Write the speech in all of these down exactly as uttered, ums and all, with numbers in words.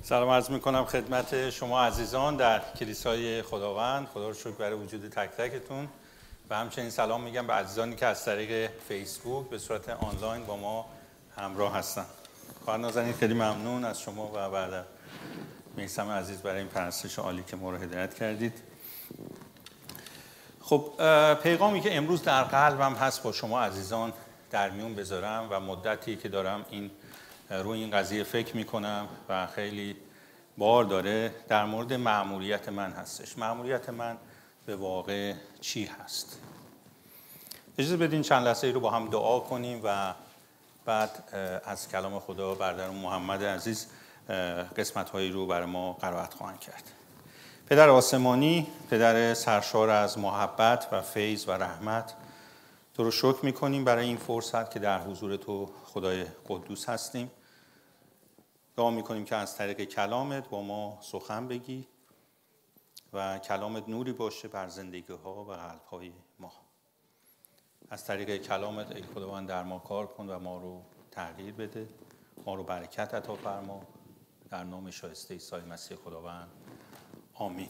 سلام عرض میکنم خدمت شما عزیزان در کلیسای خداوند. خدا رو شکر برای وجود تک تکتون و همچنین سلام میگم به عزیزانی که از طریق فیسبوک به صورت آنلاین با ما همراه هستن. خواهر نازنین خیلی ممنون از شما و بعد میثم عزیز برای این پرستش عالی که ما رو هدایت کردید. خب پیغامی که امروز در قلبم هست با شما عزیزان در میون بذارم و مدتی که دارم این روی این قضیه فکر میکنم و خیلی بار داره، در مورد مأموریت من هستش. مأموریت من به واقع چی هست؟ اجازه بدین چند لحظه رو با هم دعا کنیم و بعد از کلام خدا برادرم محمد عزیز قسمت‌هایی رو برای ما قرائت خواهند کرد. پدر آسمانی، پدر سرشار از محبت و فیض و رحمت، تو رو شکر میکنیم برای این فرصت که در حضور تو خدای قدوس هستیم. دعا میکنیم که از طریق کلامت با ما سخن بگی و کلامت نوری باشه بر زندگی ها و قلب های ما. از طریق کلامت ای خداوند در ما کار کن و ما رو تغییر بده، ما رو برکت عطا فرما، در نام شایسته عیسی مسیح خداوند، آمین.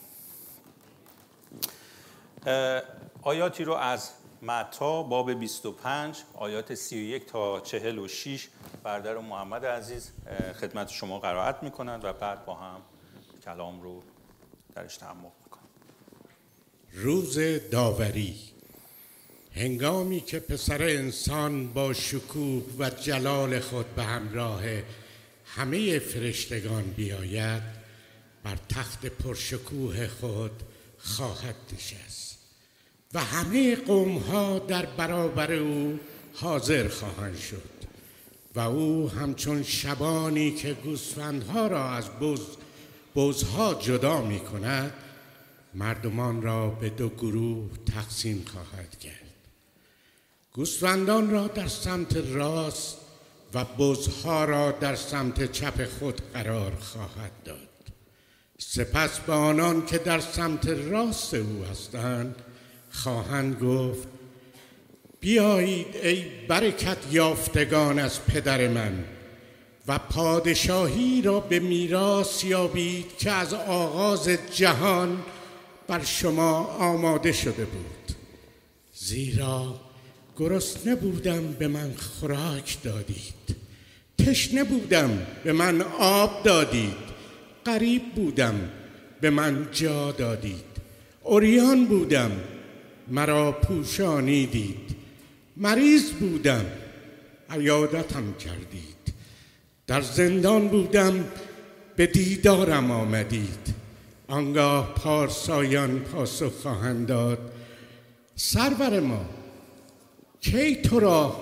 آیاتی رو از متی باب بیست و پنج آیات سی و یک تا چهل و شش برادر محمد عزیز خدمت شما قرائت میکنند و بعد با هم کلام رو درش تعمق میکنند. روز داوری، هنگامی که پسر انسان با شکوه و جلال خود به همراه همه فرشتگان بیاید، بر تخت پرشکوه خود خواهد نشست و همه قوم‌ها در برابر او حاضر خواهند شد و او همچون شبانی که گوسفندها را از بز بزها جدا می کند، مردمان را به دو گروه تقسیم خواهد کرد. گوسفندان را در سمت راست و بزها را در سمت چپ خود قرار خواهد داد. سپس به آنان که در سمت راست او هستند خواهند گفت: بیایید ای برکت یافتگان از پدر من و پادشاهی را به میراث یابید که از آغاز جهان بر شما آماده شده بود. زیرا گرسنه بودم به من خوراک دادید، تشنه بودم به من آب دادید، غریب بودم به من جا دادید، عریان بودم مرا پوشانیدید، مریض بودم عیادتم کردید، در زندان بودم به دیدارم آمدید. آنگاه پارسایان پاسخ خواهند داد: سرور ما، کی تو را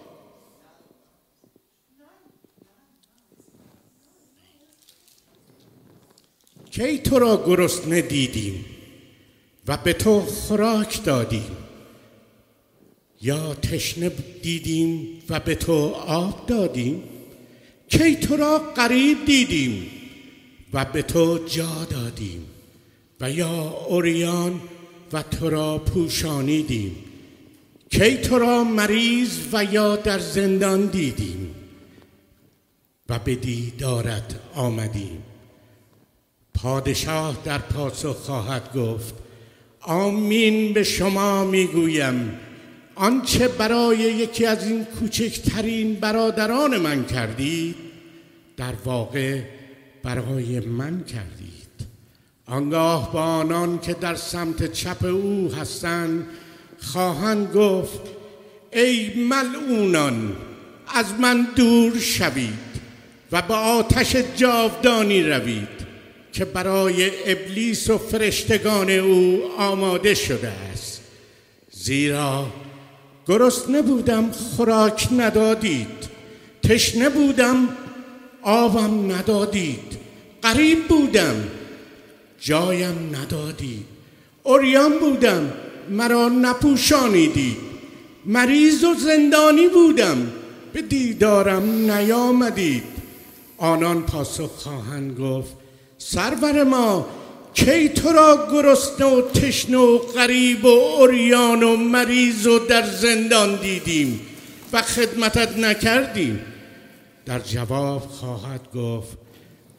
کی تو را گرسنه دیدیم و به تو خوراک دادیم، یا تشنه دیدیم و به تو آب دادیم؟ کی تو را غریب دیدیم و به تو جا دادیم، و یا عریان و تو را پوشانیدیم؟ کی تو را مریض و یا در زندان دیدیم و به دیدارت آمدیم؟ پادشاه در پاسخ خواهد گفت: آمین به شما میگویم، آنچه برای یکی از این کوچکترین برادران من کردید، در واقع برای من کردید. آنگاه با آنان که در سمت چپ او هستند خواهند گفت: ای ملعونان، از من دور شوید و به آتش جاودانی روید که برای ابلیس و فرشتگان او آماده شده است. زیرا گرسنه بودم خوراک ندادید، تشنه بودم آبم ندادید، غریب بودم جایم ندادید، عریان بودم مرا نپوشانیدید، مریض و زندانی بودم به دیدارم نیامدید. آنان پاسخ خواهند گفت: سرور ما، کی تو را گرسنه و تشنه و غریب و عریان و مریض و در زندان دیدیم و خدمتت نکردیم؟ در جواب خواهد گفت: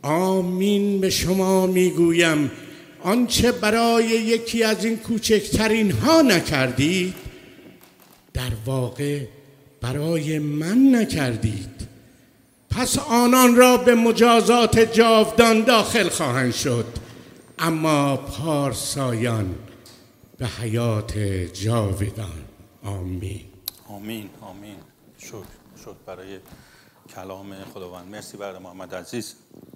آمین به شما میگویم آنچه برای یکی از این کوچکترین ها نکردید در واقع برای من نکردید. پس آنان را به مجازات جاودان داخل خواهند شد، اما پارسایان به حیات جاودان. آمین. آمین. آمین. شکر شکر برای کلام خداوند. مرسی برای محمد عزیز.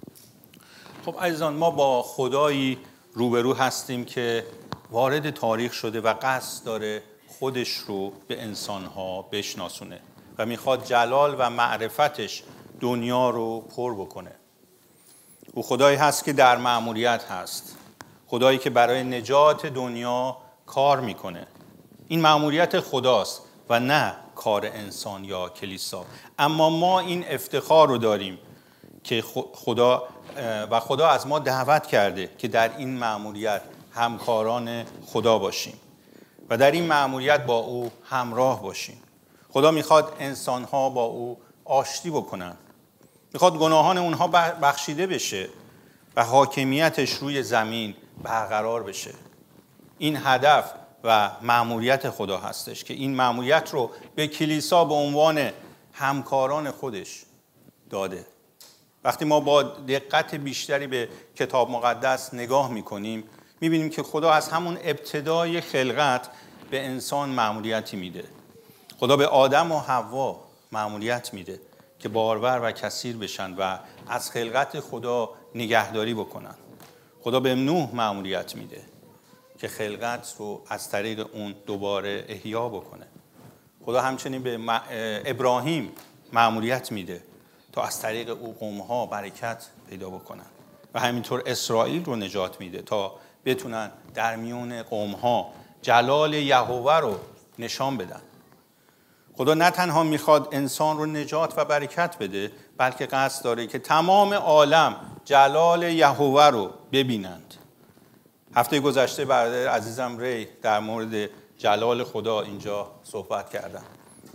خب عزیزان، ما با خدایی روبرو هستیم که وارد تاریخ شده و قصد داره خودش رو به انسانها بشناسونه و میخواد جلال و معرفتش دنیا رو پر بکنه. او خدایی هست که در مأموریت هست، خدایی که برای نجات دنیا کار میکنه. این مأموریت خداست و نه کار انسان یا کلیسا. اما ما این افتخار رو داریم که خدا و خدا از ما دعوت کرده که در این مأموریت همکاران خدا باشیم و در این مأموریت با او همراه باشیم. خدا میخواد انسانها با او آشتی بکنن، میخواد گناهان اونها بخشیده بشه و حاکمیتش روی زمین برقرار بشه. این هدف و مأموریت خدا هستش که این مأموریت رو به کلیسا به عنوان همکاران خودش داده. وقتی ما با دقت بیشتری به کتاب مقدس نگاه میکنیم میبینیم که خدا از همون ابتدای خلقت به انسان مأموریتی میده. خدا به آدم و حوا مأموریت میده که بارور و کثیر بشن و از خلقت خدا نگهداری بکنن. خدا به نوح مأموریت میده که خلقت رو از طریق اون دوباره احیا بکنه. خدا همچنین به ابراهیم مأموریت میده تا از طریق او قومها برکت پیدا بکنن و همینطور اسرائیل رو نجات میده تا بتونن در میون قومها جلال یهوه رو نشان بدن. خدا نه تنها میخواد انسان رو نجات و برکت بده، بلکه قصد داره که تمام عالم جلال یهوه رو ببینند. هفته گذشته برادر عزیزم ری در مورد جلال خدا اینجا صحبت کردن.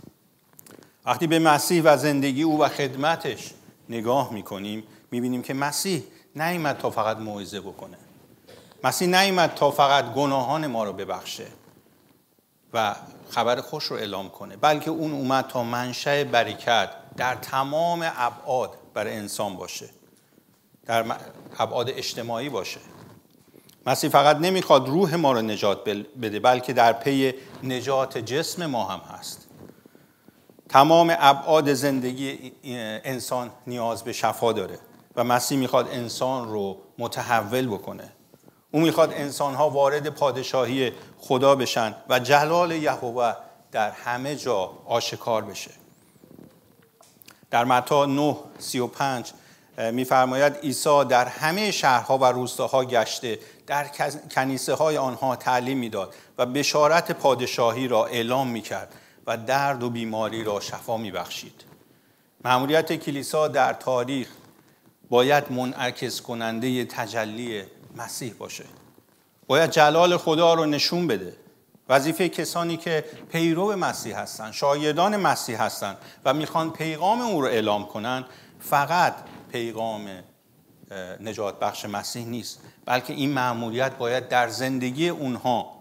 وقتی به مسیح و زندگی او و خدمتش نگاه میکنیم میبینیم که مسیح نیامد تا فقط موعظه بکنه. مسیح نیامد تا فقط گناهان ما رو ببخشه و خبر خوش رو اعلام کنه، بلکه اون اومد تا منشأ برکت در تمام ابعاد برای انسان باشه، در ابعاد اجتماعی باشه. مسیح فقط نمیخواد روح ما رو نجات بده، بلکه در پی نجات جسم ما هم هست. تمام ابعاد زندگی انسان نیاز به شفا داره و مسیح میخواد انسان رو متحول بکنه. او میخواد انسانها وارد پادشاهی خدا بشن و جلال یهوه در همه جا آشکار بشه. در متی نه سی و پنج میفرماید عیسی در همه شهرها و روستاها گشته، در کنیسه های آنها تعلیم میداد و بشارت پادشاهی را اعلام میکرد و درد و بیماری را شفا میبخشید. مأموریت کلیسا در تاریخ باید منعکس کننده تجلی مسیح باشه. باید جلال خدا رو نشون بده. وظیفه کسانی که پیرو مسیح هستن، شاگردان مسیح هستن و میخوان پیغام او رو اعلام کنن، فقط پیغام نجات بخش مسیح نیست، بلکه این مأموریت باید در زندگی اونها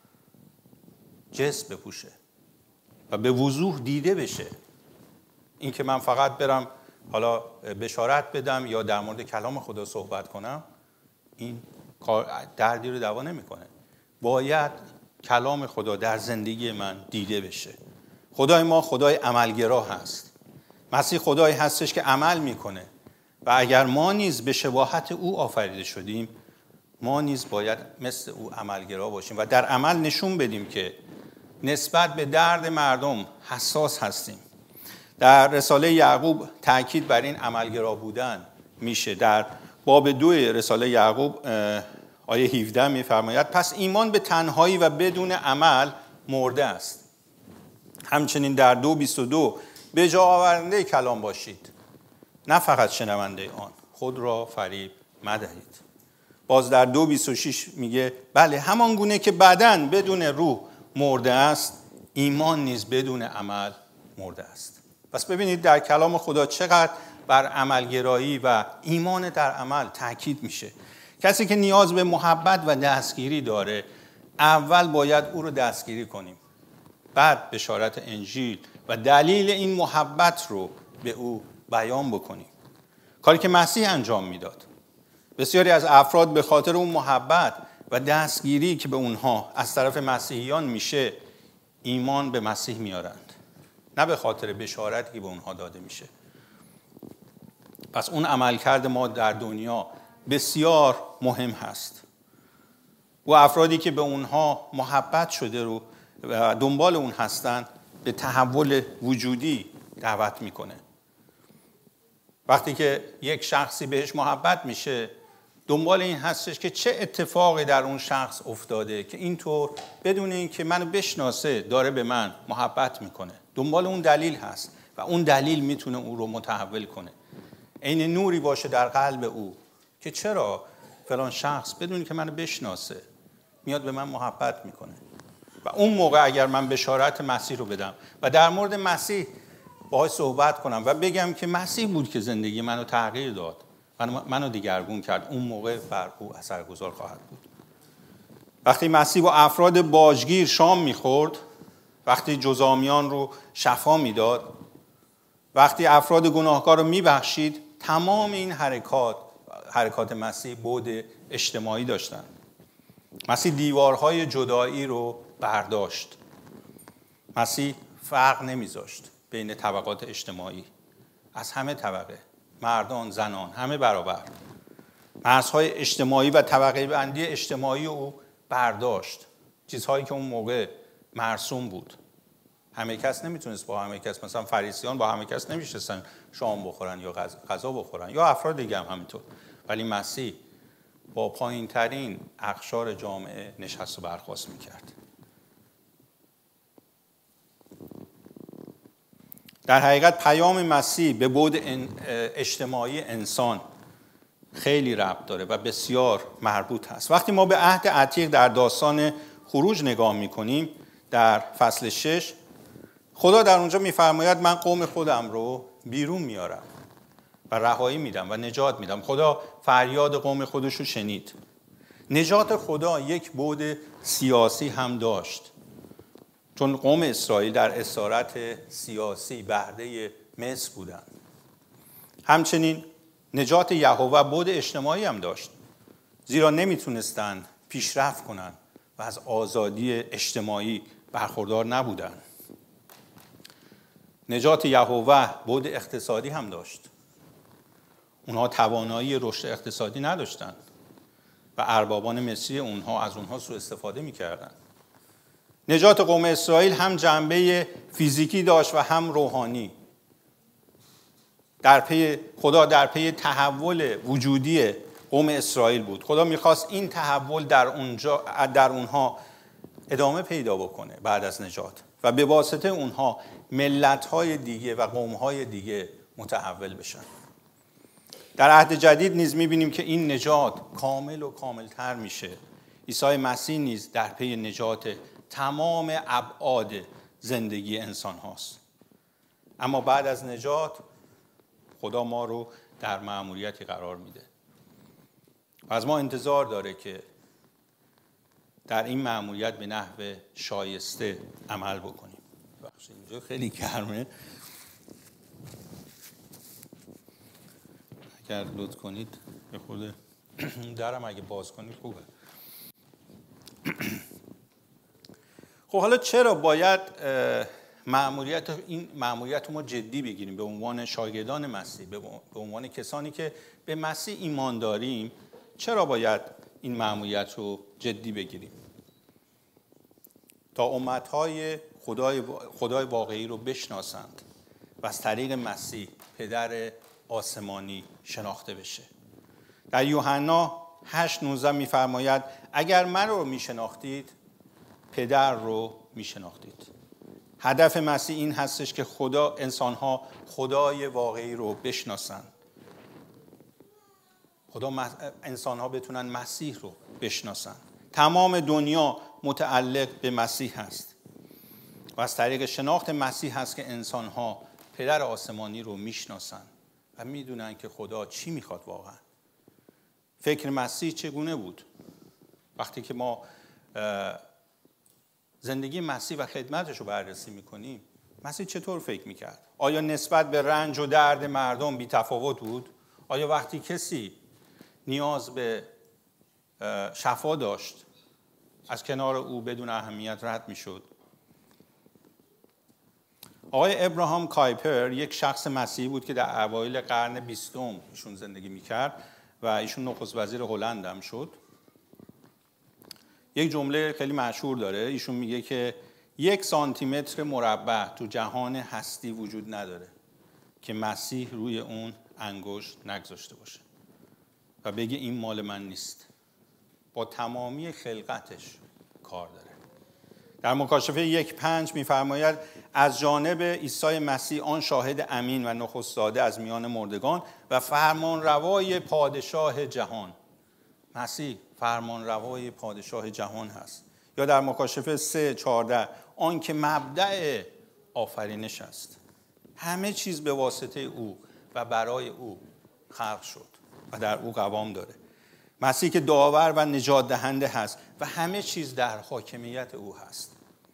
جسم بپوشه و به وضوح دیده بشه. این که من فقط برم حالا بشارت بدم یا در مورد کلام خدا صحبت کنم، این کار دردی رو دوا نمیکنه. باید کلام خدا در زندگی من دیده بشه. خدای ما خدای عملگرا هست. مسیح خدایی هستش که عمل میکنه و اگر ما نیز به شباهت او آفریده شدیم، ما نیز باید مثل او عملگرا باشیم و در عمل نشون بدیم که نسبت به درد مردم حساس هستیم. در رساله یعقوب تأکید بر این عملگرا بودن میشه. در باب دو رساله یعقوب آیه هفده میفرماید پس ایمان به تنهایی و بدون عمل مرده است. همچنین در دو بیست و دو به جا آورنده کلام باشید، نه فقط شنونده آن، خود را فریب مدهید. باز در دو بیست و شش میگه بله همان گونه که بدن بدون روح مرده است، ایمان نیز بدون عمل مرده است. پس ببینید در کلام خدا چقدر بر عملگرایی و ایمان در عمل تاکید میشه. کسی که نیاز به محبت و دستگیری داره، اول باید او رو دستگیری کنیم، بعد بشارت انجیل و دلیل این محبت رو به او بیان بکنیم. کاری که مسیح انجام میداد. بسیاری از افراد به خاطر اون محبت و دستگیری که به اونها از طرف مسیحیان میشه، ایمان به مسیح میارند، نه به خاطر بشارتی که به اونها داده میشه. پس اون عملکرد ما در دنیا بسیار مهم هست. و افرادی که به اونها محبت شده رو و دنبال اون هستن، به تحول وجودی دعوت میکنه. وقتی که یک شخصی بهش محبت میشه، دنبال این هستش که چه اتفاقی در اون شخص افتاده که اینطور بدون اینکه منو بشناسه داره به من محبت میکنه. دنبال اون دلیل هست و اون دلیل میتونه او رو متحول کنه. عین نوری باشه در قلب او که چرا فلان شخص بدون که منو بشناسه میاد به من محبت میکنه. و اون موقع اگر من بشارت مسیح رو بدم و در مورد مسیح باهاش صحبت کنم و بگم که مسیح بود که زندگی منو تغییر داد، منو, منو دیگرگون کرد، اون موقع بر او اثرگذار خواهد بود. وقتی مسیح با افراد باجگیر شام میخورد، وقتی جزامیان رو شفا میداد، وقتی افراد گناهکار رو میبخشید، تمام این حرکات حرکات مسیح بعد اجتماعی داشتن. مسیح دیوارهای جدایی رو برداشت. مسیح فرق نمیذاشت بین طبقات اجتماعی، از همه طبقه، مردان، زنان، همه برابر. مرزهای اجتماعی و طبقه بندی اجتماعی او برداشت. چیزهایی که اون موقع مرسوم بود. همه کس نمیتونست با همه کس، مثلا فریسیان با همه کس نمیشستن شام بخورن یا غذا بخورن، یا افراد دیگه هم همینطور. ولی مسیح با پایین ترین اقشار جامعه نشست و برخاست میکرد. در حقیقت پیام مسیح به بعد اجتماعی انسان خیلی ربط داره و بسیار مربوط هست. وقتی ما به عهد عتیق در داستان خروج نگاه میکنیم، در فصل شش، خدا در اونجا میفرماید من قوم خودم رو بیرون میارم و رهایی میدم و نجات میدم. خدا فریاد قوم خودش رو شنید. نجات خدا یک بعد سیاسی هم داشت، چون قوم اسرائیل در اسارت سیاسی بهره مصر بودند. همچنین نجات یهوه بعد اجتماعی هم داشت، زیرا نمیتونستند پیشرفت کنند و از آزادی اجتماعی برخوردار نبودند. نجات یهوه بعد اقتصادی هم داشت. اونها توانایی رشد اقتصادی نداشتند و اربابان مصری اونها از اونها سوء استفاده میکردند. نجات قوم اسرائیل هم جنبه فیزیکی داشت و هم روحانی. در پی خدا در پی تحول وجودی قوم اسرائیل بود. خدا میخواست این تحول در اونجا در اونها ادامه پیدا بکنه بعد از نجات و به واسطه اونها ملت‌های دیگه و قوم‌های دیگه متحول بشن. در عهد جدید نیز می‌بینیم که این نجات کامل و کاملتر میشه. عیسی مسیح نیز در پی نجات تمام ابعاد زندگی انسان هاست. اما بعد از نجات خدا ما رو در مأموریتی قرار میده و از ما انتظار داره که در این مأموریت به نحو شایسته عمل بکنیم. بخش اینجا خیلی گرمه، اگر لطف کنید به خود درم اگه باز کنید خوبه. خب حالا چرا باید مأموریت این مأموریت رو ما جدی بگیریم به عنوان شاگردان مسیح، به عنوان کسانی که به مسیح ایمان داریم؟ چرا باید این مأموریت رو جدی بگیریم؟ تا امت‌های خدای خدای واقعی رو بشناسند و از طریق مسیح پدر آسمانی شناخته بشه. در یوحنا هشت نوزده می‌فرماید اگر من رو می‌شناختید پدر رو می‌شناختید. هدف مسیح این هستش که خدا انسان‌ها خدای واقعی رو بشناسند. خدا انسان‌ها بتونن مسیح رو بشناسن. تمام دنیا متعلق به مسیح هست و از طریق شناخت مسیح هست که انسان‌ها پدر آسمانی رو میشناسن و میدونن که خدا چی میخواد واقعا. فکر مسیح چگونه بود؟ وقتی که ما زندگی مسیح و خدمتش رو بررسی میکنیم، مسیح چطور فکر میکرد؟ آیا نسبت به رنج و درد مردم بی تفاوت بود؟ آیا وقتی کسی نیاز به شفا داشت از کنار او بدون اهمیت رد میشد؟ آقای ابراهام کایپر یک شخص مسیحی بود که در اوایل قرن بیستم ایشون زندگی میکرد و ایشون نخست وزیر هلند هم شد. یک جمله خیلی مشهور داره، ایشون میگه که یک سانتی متر مربع تو جهان هستی وجود نداره که مسیح روی اون انگشت نگذاشته باشه و بگه این مال من نیست. با تمامی خلقتش کار داره. در مکاشفه یک پنج میفرماید از جانب عیسی مسیح آن شاهد امین و نخست زاده از میان مردگان و فرمانروای پادشاه جهان. مسیح فرمانروای پادشاه جهان هست. یا در مکاشفه سه چهارده آن که مبدأ آفرینش است. همه چیز به واسطه او و برای او خلق شد و در او قوام داره. مسیح که داور و نجات دهنده هست و همه چیز در حاکمیت او هست.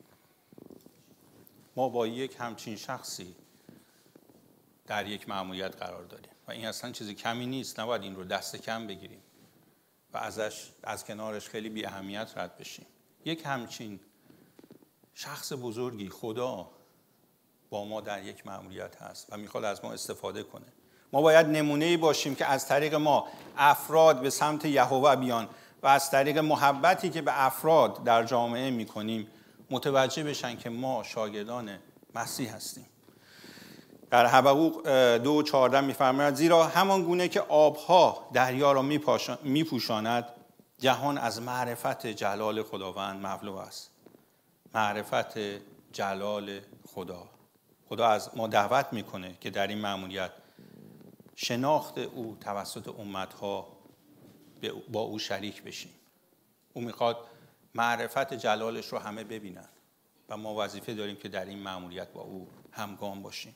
ما با یک همچین شخصی در یک مأموریت قرار داریم و این اصلا چیزی کمی نیست. نباید این رو دست کم بگیریم و ازش از کنارش خیلی بی اهمیت رد بشیم. یک همچین شخص بزرگی خدا با ما در یک مأموریت هست و میخواد از ما استفاده کنه. ما باید نمونه‌ای باشیم که از طریق ما افراد به سمت یهوه بیان و از طریق محبتی که به افراد در جامعه میکنیم متوجه بشن که ما شاگردان مسیح هستیم. در حبقوق دو چهارده میفرماید زیرا همان گونه که آبها دریا را میپوشاند جهان از معرفت جلال خداوند مملو است. معرفت جلال خدا. خدا از ما دعوت میکنه که در این مأموریت شناخت او توسط امتها با او شریک بشیم. او میخواد معرفت جلالش رو همه ببینن و ما وظیفه داریم که در این مأموریت با او همگام باشیم.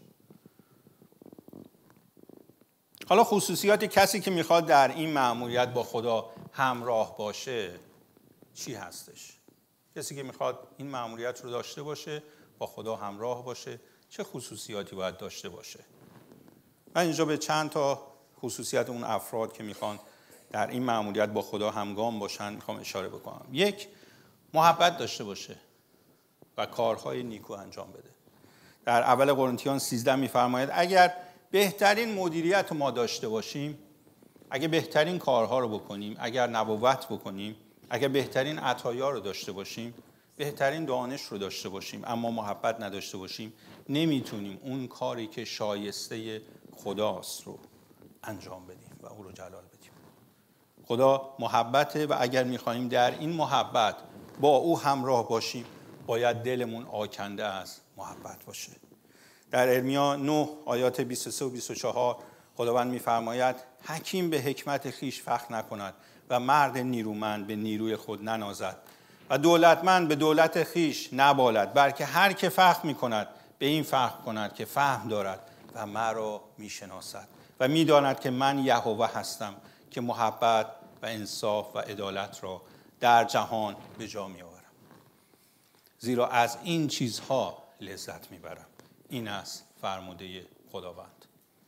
حالا خصوصیات کسی که میخواد در این مأموریت با خدا همراه باشه چی هستش؟ کسی که میخواد این مأموریت رو داشته باشه، با خدا همراه باشه، چه خصوصیاتی باید داشته باشه؟ من اینجا به چند تا خصوصیت اون افراد که میخوان در این مأموریت با خدا همگام باشن میخوام اشاره بکنم. یک، محبت داشته باشه و کارهای نیکو انجام بده. در اول قرنتیان سیزده میفرماید اگر بهترین مدیریت ما داشته باشیم، اگر بهترین کارها رو بکنیم، اگر نبوت بکنیم، اگر بهترین عطایا رو داشته باشیم، بهترین دانش رو داشته باشیم، اما محبت نداشته باشیم، نمیتونیم اون کاری که شایسته خداست رو انجام بدیم و او رو جلال بدیم. خدا محبته و اگر میخوایم در این محبت با او همراه باشیم باید دلمون آکنده از محبت باشه. در ارمیا نه آیات بیست و سه و بیست و چهار خداوند میفرماید حکیم به حکمت خیش فخر نکند و مرد نیرومند به نیروی خود ننازد و دولتمند به دولت خیش نبالد، بلکه هر که فخر میکند به این فخر کند که فهم دارد و مرا میشناسد و میداند که من یهوه هستم که محبت و انصاف و عدالت را در جهان به جا میآورم. زیرا از این چیزها لذت میبرم. این است فرموده خداوند.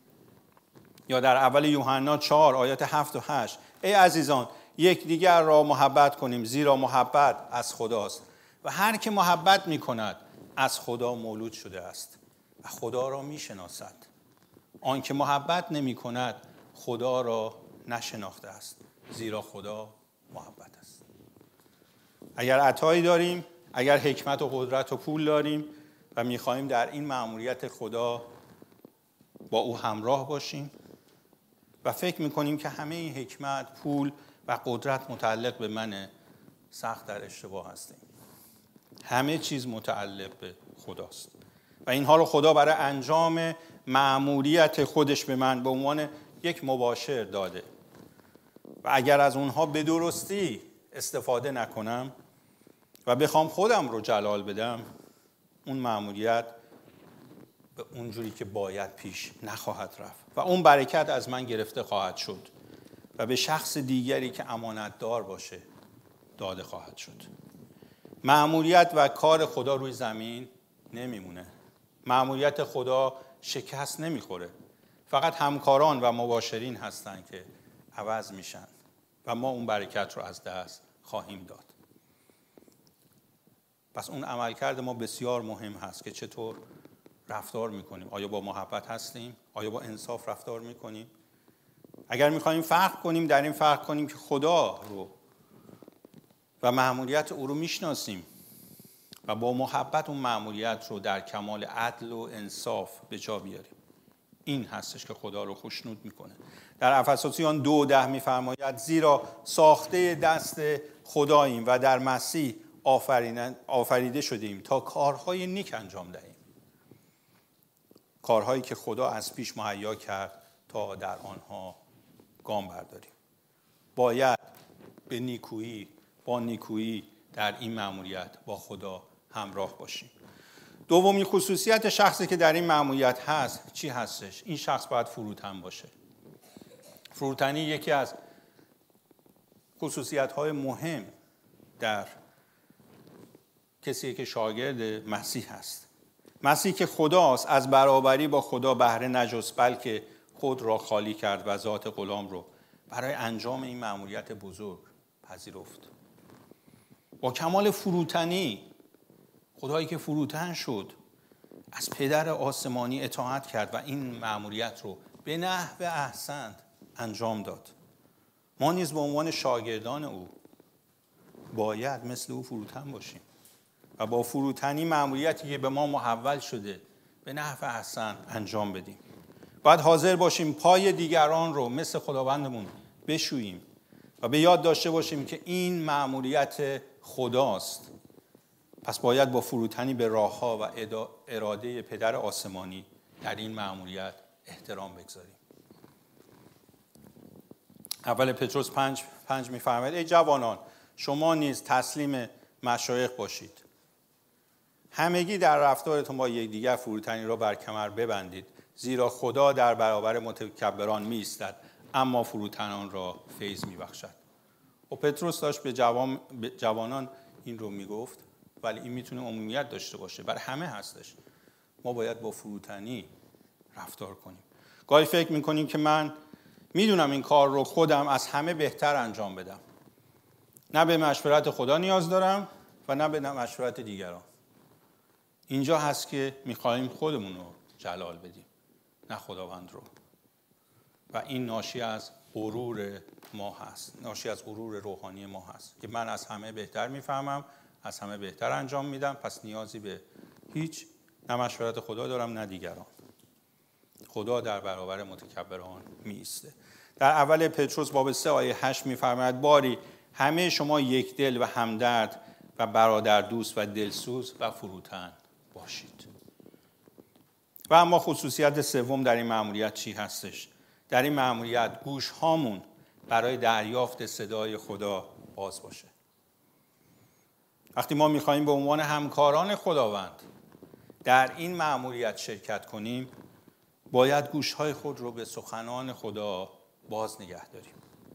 یا در اول یوحنا چهار آیات هفت و هشت ای عزیزان یکدیگر را محبت کنیم زیرا محبت از خداست و هر که محبت میکند از خدا مولود شده است و خدا را میشناسد. آن که محبت نمیکند خدا را نشناخته است زیرا خدا محبت است. اگر عطایی داریم، اگر حکمت و قدرت و پول داریم و میخواهیم در این مأموریت خدا با او همراه باشیم و فکر میکنیم که همه این حکمت، پول و قدرت متعلق به منه، سخت در اشتباه هستیم. همه چیز متعلق به خداست و اینها رو خدا برای انجام مأموریت خودش به من به عنوان یک مباشر داده و اگر از اونها به درستی استفاده نکنم و بخوام خودم رو جلال بدم، اون مأموریت به اونجوری که باید پیش نخواهد رفت و اون برکت از من گرفته خواهد شد و به شخص دیگری که امانتدار باشه داده خواهد شد. مأموریت و کار خدا روی زمین نمیمونه. مأموریت خدا شکست نمیخوره. فقط همکاران و مباشرین هستن که عوض میشن و ما اون برکت رو از دست خواهیم داد. پس اون عملکرد ما بسیار مهم هست که چطور رفتار میکنیم. آیا با محبت هستیم؟ آیا با انصاف رفتار میکنیم؟ اگر میخوایم فرق کنیم، در این فرق کنیم که خدا رو و مأموریت او رو میشناسیم و با محبت اون مأموریت رو در کمال عدل و انصاف به جا بیاریم. این هستش که خدا رو خوشنود میکنه. در افسوسیان دو ده میفرماید زیرا ساخته دست خداییم و در مسیح آفریده شدیم تا کارهای نیک انجام دهیم. کارهایی که خدا از پیش مهیا کرد تا در آنها گام برداریم. باید به نیکویی با نیکویی در این مأموریت با خدا همراه باشیم. دومین خصوصیت شخصی که در این مأموریت هست چی هستش؟ این شخص باید فروتن باشه. فروتنی یکی از خصوصیت‌های مهم در کسی که شاگرد مسیح هست. مسیح که خداست از برابری با خدا بهره نجست، بلکه خود را خالی کرد و ذات غلام رو برای انجام این مأموریت بزرگ پذیرفت. با کمال فروتنی، خدایی که فروتن شد از پدر آسمانی اطاعت کرد و این مأموریت رو به نحو احسن انجام داد. ما نیز به عنوان شاگردان او باید مثل او فروتن باشیم و با فروتنی مأموریتی که به ما محول شده به نحو احسن انجام بدیم. باید حاضر باشیم پای دیگران رو مثل خداوندمون بشوییم و به یاد داشته باشیم که این مأموریت خداست. پس باید با فروتنی به راه‌ها و اراده پدر آسمانی در این مأموریت احترام بگذاریم. اول پتروس پنج پنج می‌فرماید ای جوانان شما نیز تسلیم مشایخ باشید. همگی در رفتارتون با یکدیگر فروتنی را بر کمر ببندید، زیرا خدا در برابر متکبران می‌ایستد اما فروتنان را فیض می‌بخشد. و پتروس داشت به جوان به جوانان این رو میگفت، ولی این میتونه عمومیت داشته باشه، برای همه هستش. ما باید با فروتنی رفتار کنیم. گاهی فکر میکنیم که من میدونم این کار رو خودم از همه بهتر انجام بدم. نه به مشورت خدا نیاز دارم و نه به مشورت دیگران. اینجا هست که میخوایم خودمون رو جلال بدیم، نه خداوند رو. و این ناشی از غرور ما هست، ناشی از غرور روحانی ما هست که من از همه بهتر میفهمم، از همه بهتر انجام میدم، پس نیازی به هیچ نه مشورت خدا دارم نه دیگران. خدا در برابر متکبران می ایسته. در اول پتروس باب سه آیه هشت میفرماید باری همه شما یک دل و همدرد و برادر دوست و دلسوز و فروتن باشید. و اما خصوصیت سوم در این مأموریت چی هستش؟ در این مأموریت گوش هامون برای دریافت صدای خدا باز باشه. وقتی ما میخواییم به عنوان همکاران خداوند در این مأموریت شرکت کنیم، باید گوشهای خود رو به سخنان خدا باز نگه داریم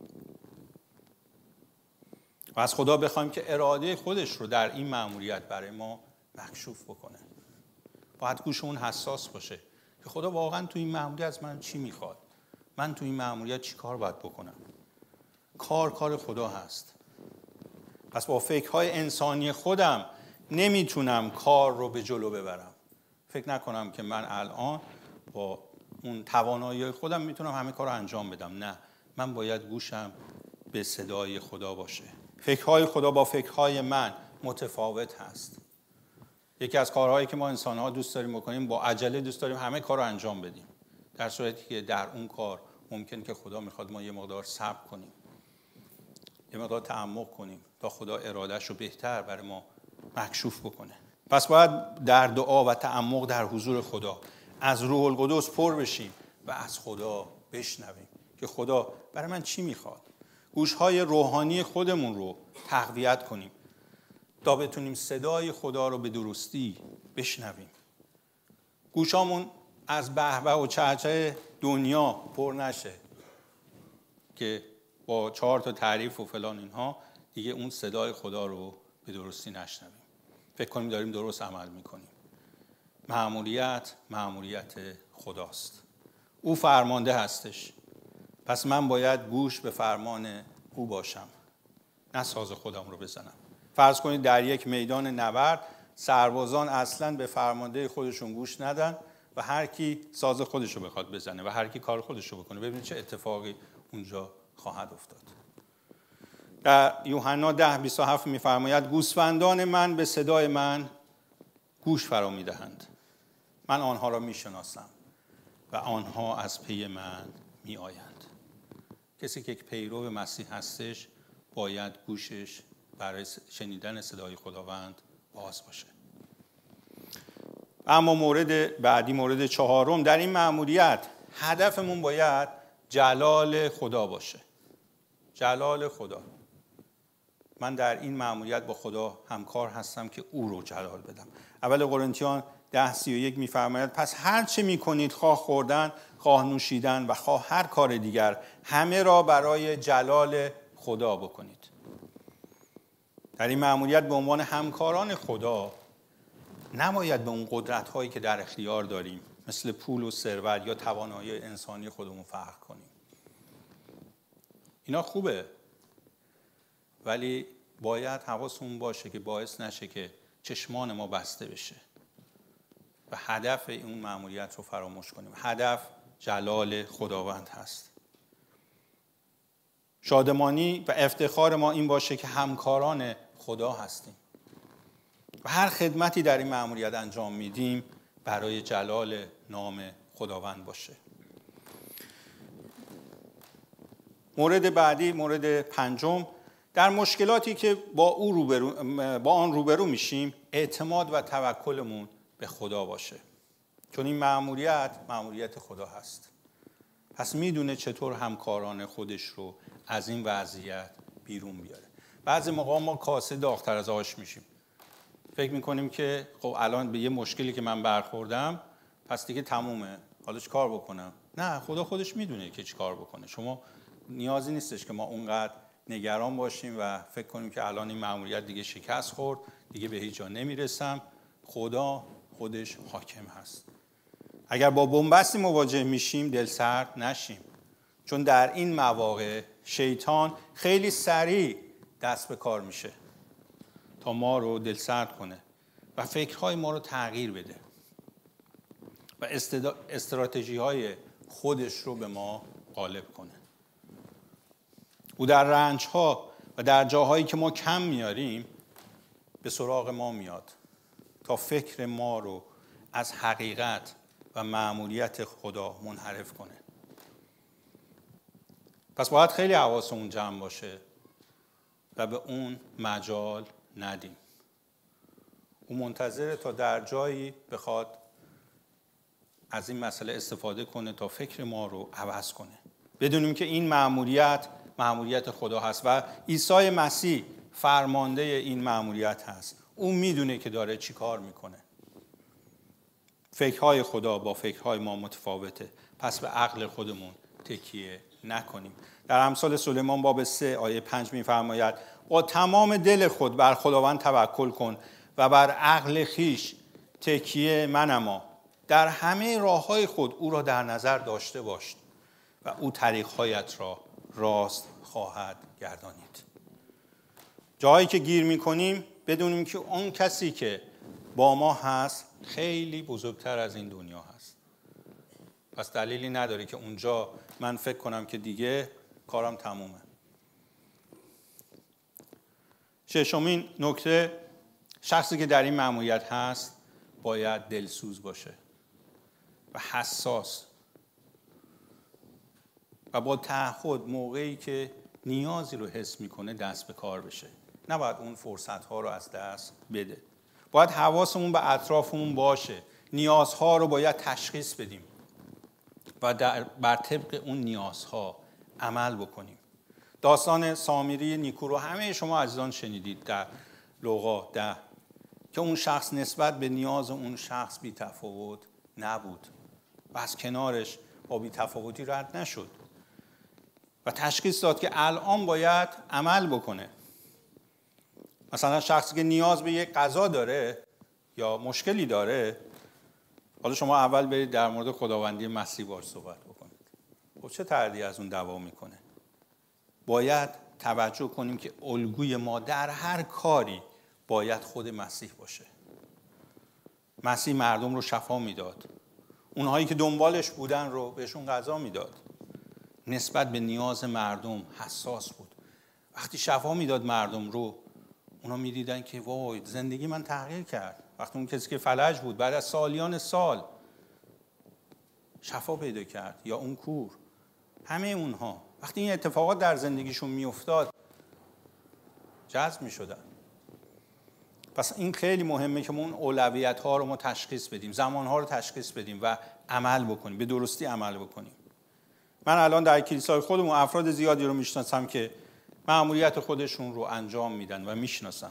و از خدا بخوایم که اراده خودش رو در این مأموریت برای ما مکشوف بکنه. باید گوشمون حساس باشه که خدا واقعا تو این مأموریت از من چی میخواد، من تو این مأموریت چی کار باید بکنم. کار کار خدا هست. پس با فکرهای انسانی خودم نمیتونم کار رو به جلو ببرم. فکر نکنم که من الان با اون توانایی خودم میتونم همه کار رو انجام بدم. نه، من باید گوشم به صدای خدا باشه. فکرهای خدا با فکرهای من متفاوت هست. یکی از کارهایی که ما انسان‌ها دوست داریم بکنیم، با عجله دوست داریم همه کار رو انجام بدیم، در صورتی که در اون کار ممکن که خدا میخواد ما یه مقدار صبر کنیم، یه مقدار تعمق کنیم تا خدا ارادهش رو بهتر برای ما مکشوف بکنه. پس باید در دعا و تعمق در حضور خدا از روح القدس پر بشیم و از خدا بشنویم که خدا برای من چی میخواد. گوشهای روحانی خودمون رو تقویت کنیم تا بتونیم صدای خدا رو به درستی بشنویم. گوشامون از بهبه و چهچه دنیا پر نشه که با چهار تا تعریف و فلان اینها دیگه اون صدای خدا رو به درستی نشنویم. فکر کنیم داریم درست عمل میکنیم. مأموریت مأموریت خداست. او فرمانده هستش. پس من باید گوش به فرمان او باشم، نه ساز خودم رو بزنم. فرض کنید در یک میدان نبرد سربازان اصلاً به فرمانده خودشون گوش ندن و هر کی ساز خودش رو بخواد بزنه و هر کی کار خودش رو بکنه. ببینید چه اتفاقی اونجا خواهد افتاد. در یوحنا ده بیست و هفت می‌فرماید گوسفندان من به صدای من گوش فرا می‌دهند. من آنها را می‌شناسم و آنها از پی من می‌آیند. کسی که یک پیرو مسیح هستش باید گوشش برای شنیدن صدای خداوند باز باشه. اما مورد بعدی، مورد چهارم، در این مأموریت هدفمون باید جلال خدا باشه. جلال خدا. من در این مأموریت با خدا همکار هستم که او رو جلال بدم. اول قرنتیان ده سی و یک می‌فرماید پس هر چه می‌کنید، خواه خوردن، خواه نوشیدن و خواه هر کار دیگر، همه را برای جلال خدا بکنید. در این مأموریت به عنوان همکاران خدا نباید به اون قدرت‌هایی که در اختیار داریم مثل پول و ثروت یا توانایی انسانی خودمون فخر کنیم. اینا خوبه، ولی باید حواسمون باشه که باعث نشه که چشمان ما بسته بشه و هدف اون مأموریت رو فراموش کنیم. هدف جلال خداوند هست. شادمانی و افتخار ما این باشه که همکاران خدا هستیم و هر خدمتی در این مأموریت انجام میدیم برای جلال نام خداوند باشه. مورد بعدی، مورد پنجم، در مشکلاتی که با او روبرو با آن روبرو میشیم اعتماد و توکلمون به خدا باشه، چون این مأموریت مأموریت خدا هست. پس میدونه چطور همکاران خودش رو از این وضعیت بیرون بیاره. بعضی موقع ما کاسه داغ‌تر از آش میشیم. فکر میکنیم که خب الان به یه مشکلی که من برخوردم پس دیگه تمومه، حالا چی کار بکنم؟ نه، خدا خودش میدونه که چی کار بکنه. شما نیازی نیستش که ما اونقدر نگران باشیم و فکر کنیم که الان این مأموریت دیگه شکست خورد، دیگه به هیچ جا نمیرسم. خدا خودش حاکم هست. اگر با بنبستی مواجه میشیم دل سرد نشیم، چون در این مواقع شیطان خیلی سریع دست به کار میشه تا ما رو دل سرد کنه و فکرهای ما رو تغییر بده و استراتژی های خودش رو به ما غالب کنه. او در رنج ها و در جاهایی که ما کم میاریم به سراغ ما میاد تا فکر ما رو از حقیقت و مأموریت خدا منحرف کنه. پس باید خیلی حواسمون جمع باشه و به اون مجال ندیم. او منتظره تا در جایی بخواد از این مسئله استفاده کنه تا فکر ما رو عوض کنه. بدونیم که این مأموریت مأموریت خدا هست و عیسی مسیح فرمانده این مأموریت هست. او میدونه که داره چی کار میکنه. فکرهای خدا با فکرهای ما متفاوته. پس به عقل خودمون تکیه نکنیم. در امثال سلیمان باب سه آیه پنج میفرماید با تمام دل خود بر خداوند توکل کن و بر عقل خیش تکیه منما. در همه راههای خود او را در نظر داشته باش و او طریقهایت را راست خواهد گردانید. جایی که گیر میکنیم بدونیم که اون کسی که با ما هست خیلی بزرگتر از این دنیا هست. پس دلیلی نداره که اونجا من فکر کنم که دیگه کارم تمومه. ششمین نکته، شخصی که در این مأموریت هست باید دلسوز باشه و حساس و با تعهد موقعی که نیازی رو حس میکنه دست به کار بشه. نباید اون فرصت‌ها رو از دست بده. باید حواسمون به اطرافمون باشه. نیازها رو باید تشخیص بدیم و در بر طبق اون نیازها عمل بکنیم. داستان سامری نیکو رو همه شما عزیزان شنیدید در لوقا ده که اون شخص نسبت به نیاز اون شخص بی تفاوت نبود و از کنارش با بی‌تفاوتی رد نشد و تشخیص داد که الان باید عمل بکنه. مثلا شخصی که نیاز به یک غذا داره یا مشکلی داره، حالا شما اول برید در مورد خداوندی مسیح باهاش صحبت بکنید. خب چه تردی از اون دوا میکنه؟ باید توجه کنیم که الگوی ما در هر کاری باید خود مسیح باشه. مسیح مردم رو شفا میداد. اونهایی که دنبالش بودن رو بهشون غذا میداد. نسبت به نیاز مردم حساس بود. وقتی شفا میداد مردم رو، اونا میدیدن که وای زندگی من تغییر کرد. وقتی اون کسی که فلج بود بعد از سالیان سال شفا پیدا کرد، یا اون کور، همه اونها وقتی این اتفاقات در زندگیشون میافتاد جذب میشدن. پس این خیلی مهمه که ما اون اولویت ها رو ما تشخیص بدیم، زمان ها رو تشخیص بدیم و عمل بکنیم، به درستی عمل بکنیم. من الان در کلیسای خودمون افراد زیادی رو میشناسم که مأموریت خودشون رو انجام میدن و میشناسن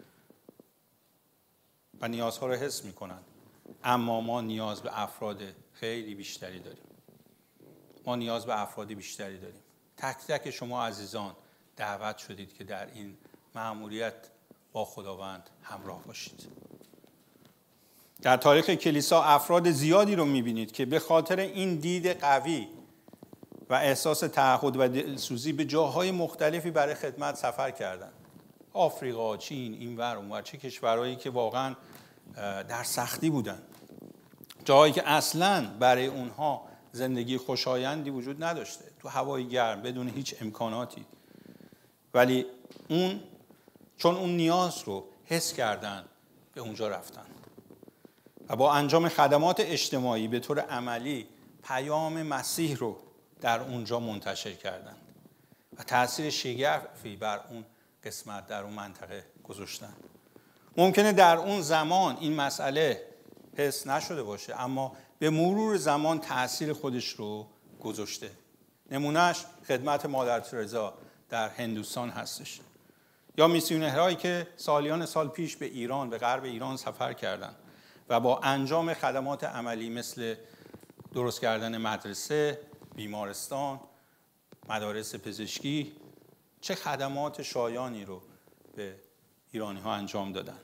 و نیازها رو حس میکنن، اما ما نیاز به افراد خیلی بیشتری داریم. ما نیاز به افراد بیشتری داریم. تک تک شما عزیزان دعوت شدید که در این مأموریت با خداوند همراه باشید. در تاریخ کلیسا افراد زیادی رو میبینید که به خاطر این دید قوی و احساس تعهد و دلسوزی به جاهای مختلفی برای خدمت سفر کردند. آفریقا، چین، اینور اونور، چه کشورهایی که واقعا در سختی بودن، جاهایی که اصلاً برای اونها زندگی خوشایندی وجود نداشته، تو هوای گرم بدون هیچ امکاناتی، ولی اون چون اون نیاز رو حس کردن به اونجا رفتن و با انجام خدمات اجتماعی به طور عملی پیام مسیح رو در اونجا منتشر کردند و تأثیر شگرفی بر اون قسمت در اون منطقه گذاشتن. ممکنه در اون زمان این مسئله حس نشده باشه، اما به مرور زمان تأثیر خودش رو گذاشته. نمونهش خدمت مادر ترزا در هندوستان هستش، یا میسیونرهایی که سالیان سال پیش به ایران، به غرب ایران سفر کردند و با انجام خدمات عملی مثل درست کردن مدرسه، بیمارستان، مدارس پزشکی، چه خدمات شایانی رو به ایرانی ها انجام دادن.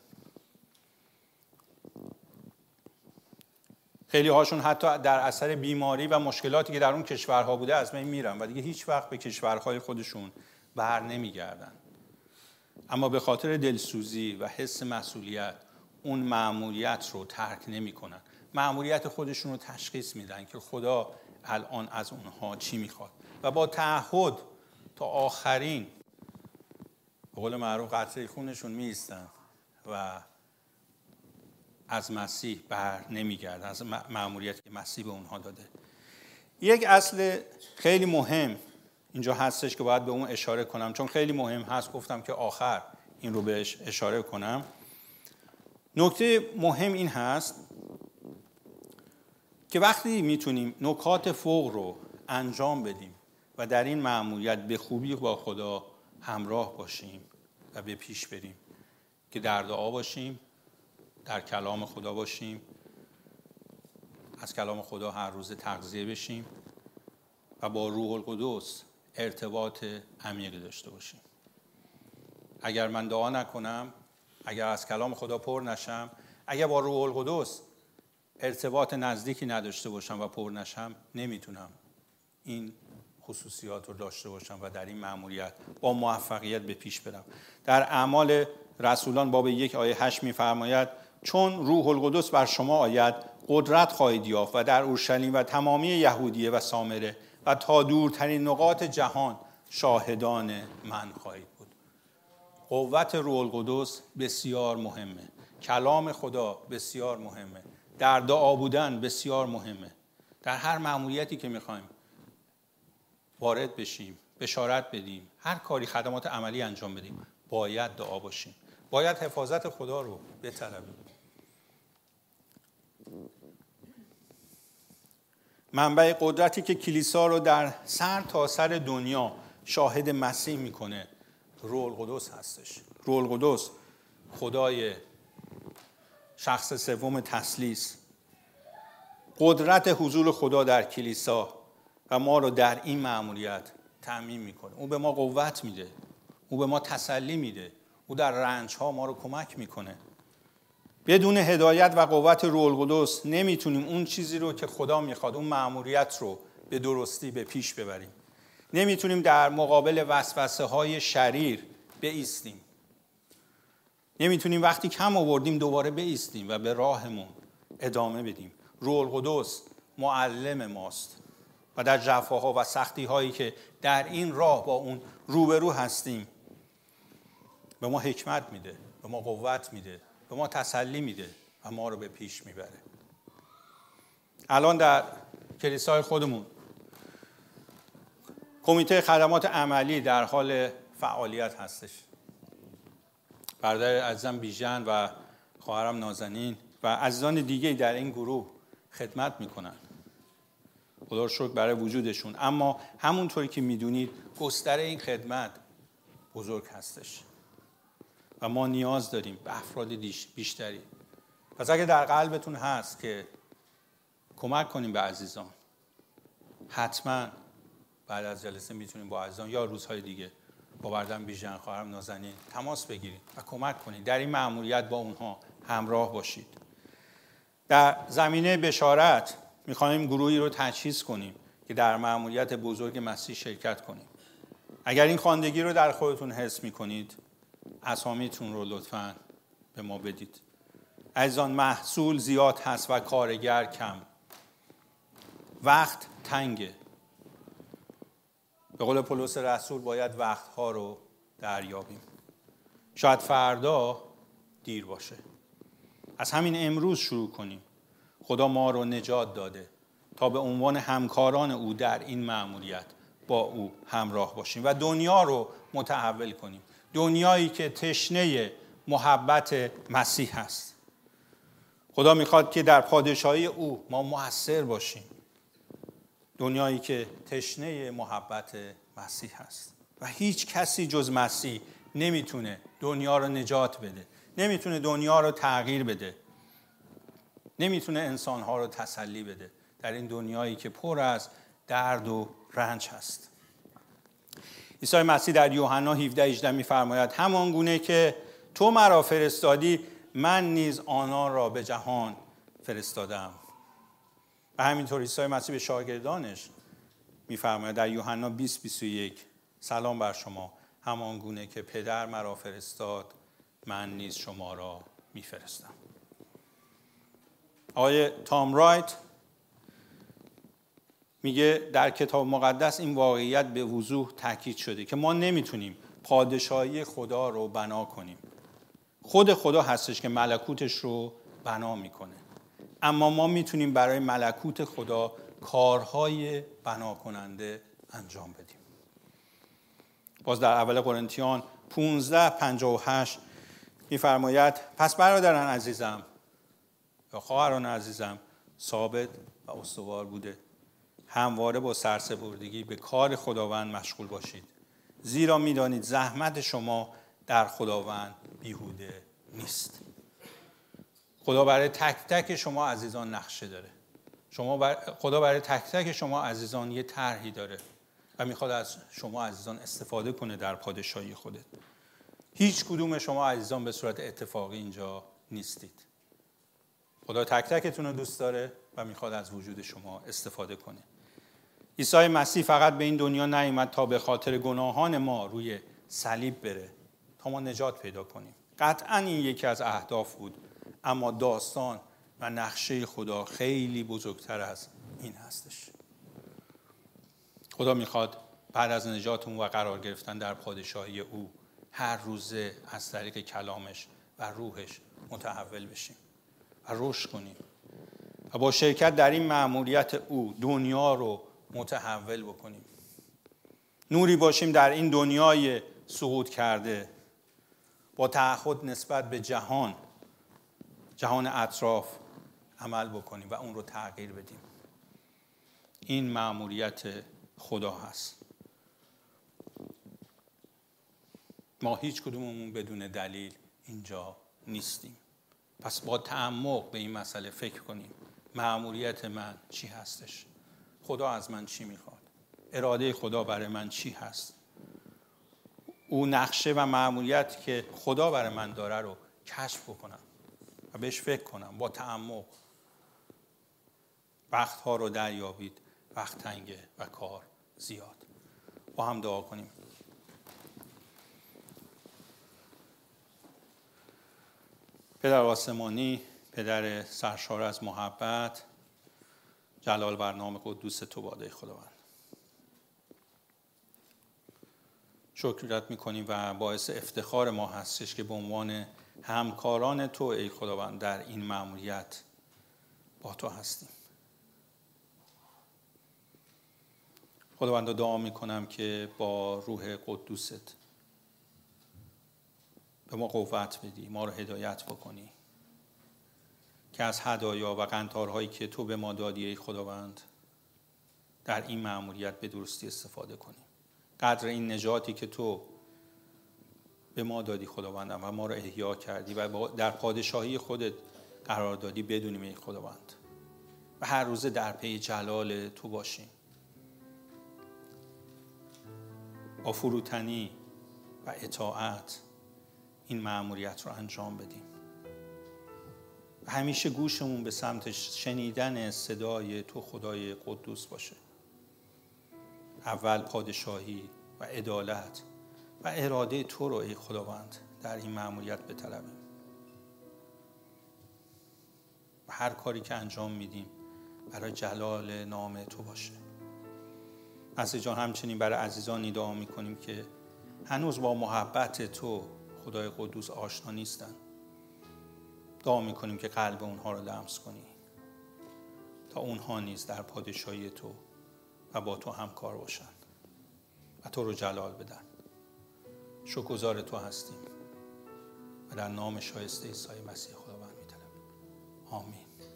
خیلی هاشون حتی در اثر بیماری و مشکلاتی که در اون کشورها بوده از بین میرن و دیگه هیچ وقت به کشورهای خودشون بر نمیگردن، اما به خاطر دلسوزی و حس مسئولیت اون مأموریت رو ترک نمی‌کنن. مأموریت خودشون رو تشخیص میدن که خدا الان از اونها چی میخواد و با تعهد تا آخرین، به قول معروف، قطره خونشون میایستن و از مسیح بر نمیگردن، از مأموریتی که مسیح به اونها داده. یک اصل خیلی مهم اینجا هستش که باید به اون اشاره کنم، چون خیلی مهم هست، گفتم که آخر این رو بهش اشاره کنم. نکته مهم این هست که وقتی میتونیم نکات فوق رو انجام بدیم و در این مأموریت به خوبی با خدا همراه باشیم و به پیش بریم، که در دعا باشیم، در کلام خدا باشیم، از کلام خدا هر روز تغذیه بشیم و با روح القدس ارتباط عمیقی داشته باشیم. اگر من دعا نکنم، اگر از کلام خدا پر نشم، اگر با روح القدس ارتباط نزدیکی نداشته باشم و پر نشم، نمیتونم این خصوصیات رو داشته باشم و در این مأموریت با موفقیت به پیش برم. در اعمال رسولان باب یک آیه هشت می‌فرماید چون روح القدس بر شما آید قدرت خواهید یافت و در اورشلیم و تمامی یهودیه و سامره و تا دورترین نقاط جهان شاهدان من خواهید بود. قوت روح القدس بسیار مهمه، کلام خدا بسیار مهمه، در دعا بودن بسیار مهمه. در هر مأموریتی که میخوایم وارد بشیم، بشارت بدیم، هر کاری، خدمات عملی انجام بدیم، باید دعا باشیم، باید حفاظت خدا رو بطلبیم. منبع قدرتی که کلیسا رو در سر تا سر دنیا شاهد مسیح میکنه روح القدس هستش. روح القدس خدای شخص سوم تثلیث قدرت حضور خدا در کلیسا و ما رو در این مأموریت تأمین میکنه. او به ما قوت میده، او به ما تسلی میده، او در رنج ها ما رو کمک میکنه. بدون هدایت و قوت روح القدس نمیتونیم اون چیزی رو که خدا میخواد، اون مأموریت رو به درستی به پیش ببریم. نمیتونیم در مقابل وسوسه های شریر بایستیم. نمیتونیم وقتی کم آوردیم دوباره بایستیم و به راهمون ادامه بدیم. روح القدس معلم ماست و در جفاها و سختی هایی که در این راه با اون روبرو هستیم به ما حکمت میده، به ما قوت میده، به ما تسلی میده و ما رو به پیش میبره. الان در کلیسای خودمون کمیته خدمات عملی در حال فعالیت هستش. برادر عزیزم بیژن و خواهرم نازنین و عزیزان دیگه در این گروه خدمت میکنن. خدا رو شکر برای وجودشون. اما همونطوری که میدونید گستره این خدمت بزرگ هستش و ما نیاز داریم به افراد بیشتری. پس اگه در قلبتون هست که کمک کنیم به عزیزان، حتما بعد از جلسه میتونیم با عزیزان یا روزهای دیگه با برادر بیژن، خواهرم نازنین تماس بگیرید و کمک کنید. در این مأموریت با اونها همراه باشید. در زمینه بشارت میخوایم گروهی رو تجهیز کنیم که در مأموریت بزرگ مسیح شرکت کنیم. اگر این خواندگی رو در خودتون حس میکنید، اسامیتون رو لطفاً به ما بدید. عزیزان، محصول زیاد هست و کارگر کم. وقت تنگه. به قول پولس رسول باید وقتها رو دریابیم. شاید فردا دیر باشه. از همین امروز شروع کنیم. خدا ما رو نجات داده تا به عنوان همکاران او در این مأموریت با او همراه باشیم و دنیا رو متحول کنیم. دنیایی که تشنه محبت مسیح هست. خدا میخواد که در پادشاهی او ما مؤثر باشیم. دنیایی که تشنه محبت مسیح هست و هیچ کسی جز مسیح نمیتونه دنیا رو نجات بده، نمیتونه دنیا رو تغییر بده، نمیتونه انسانها رو تسلی بده در این دنیایی که پر از درد و رنج هست. عیسی مسیح در یوحنا هفده هجده میفرماید همان گونه که تو مرا فرستادی من نیز آنان را به جهان فرستادم. و همینطور عیسی مسیح به شاگردانش میفرماید در یوحنا بیست بیست و یک سلام بر شما، همان گونه که پدر مرا فرستاد من نیز شما را میفرستم. آقای تام رایت میگه در کتاب مقدس این واقعیت به وضوح تاکید شده که ما نمیتونیم پادشاهی خدا رو بنا کنیم. خود خدا هستش که ملکوتش رو بنا میکنه. اما ما میتونیم برای ملکوت خدا کارهای بنا کننده انجام بدیم. باز در اول قرنتیان پانزده پنجاه و هشت میفرماید پس برادران عزیزم یا خواهران عزیزم ثابت و استوار بوده همواره با سرسپردگی به کار خداوند مشغول باشید، زیرا میدانید زحمت شما در خداوند بیهوده نیست. خدا برای تک تک شما عزیزان نقشه داره. شما بر... خدا برای تک تک شما عزیزان یه طرحی داره و میخواد از شما عزیزان استفاده کنه در پادشاهی خودت. هیچ کدوم شما عزیزان به صورت اتفاقی اینجا نیستید. خدا تک تکتون رو دوست داره و میخواد از وجود شما استفاده کنه. عیسی مسیح فقط به این دنیا نیامد تا به خاطر گناهان ما روی صلیب بره تا ما نجات پیدا کنیم. قطعاً این یکی از اهداف بود، اما داستان و نقشه خدا خیلی بزرگتر از این هستش. خدا میخواد بعد از نجاتمون و قرار گرفتن در پادشاهی او هر روزه از طریق کلامش و روحش متحول بشیم و رشد کنیم و با شرکت در این مأموریت او دنیا رو متحول بکنیم. نوری باشیم در این دنیای سقوط کرده، با تعهد نسبت به جهان جهان اطراف عمل بکنیم و اون رو تغییر بدیم. این مأموریت خدا هست. ما هیچ کدوممون بدون دلیل اینجا نیستیم. پس با تعمق به این مسئله فکر کنیم. مأموریت من چی هستش، خدا از من چی میخواد، اراده خدا برای من چی هست، اون نقشه و مأموریت که خدا برای من داره رو کشف کنم و بهش فکر کنم با تعمق. وقت ها رو دریابید، وقت تنگه و کار زیاد. با هم دعا کنیم. پدر آسمانی، پدر سرشار از محبت، جلال بر نام قدوس تو باده خداوند. شکرت میکنیم و باعث افتخار ما هستش که به عنوان همکاران تو ای خداوند در این مأموریت با تو هستیم. خداوند دعا میکنم که با روح قدوست به ما قوت بدی، ما رو هدایت بکنی که از هدایا و قنطارهایی که تو به ما دادی ای خداوند در این مأموریت به درستی استفاده کنیم. قدر این نجاتی که تو به ما دادی خداوندم و ما رو احیا کردی و در پادشاهی خودت قرار دادی بدونیم ای خداوند و هر روز در پی جلال تو باشیم، با فروتنی و اطاعت این مأموریت رو انجام بدیم و همیشه گوشمون به سمت شنیدن صدای تو خدای قدوس باشه. اول پادشاهی و عدالت و اراده تو رو ای خداوند در این مأموریت بطلبیم و هر کاری که انجام میدیم برای جلال نام تو باشه. مسیح جان، همچنین برای عزیزانی دعا میکنیم که هنوز با محبت تو خدای قدوس آشنا نیستن. دعا میکنیم که قلب اونها رو لمس کنی تا اونها نیز در پادشاهی تو و با تو همکار باشن و تو رو جلال بدن. شکرگزار تو هستیم و در نام شایسته عیسی مسیح خداوند میطلبیم. آمین.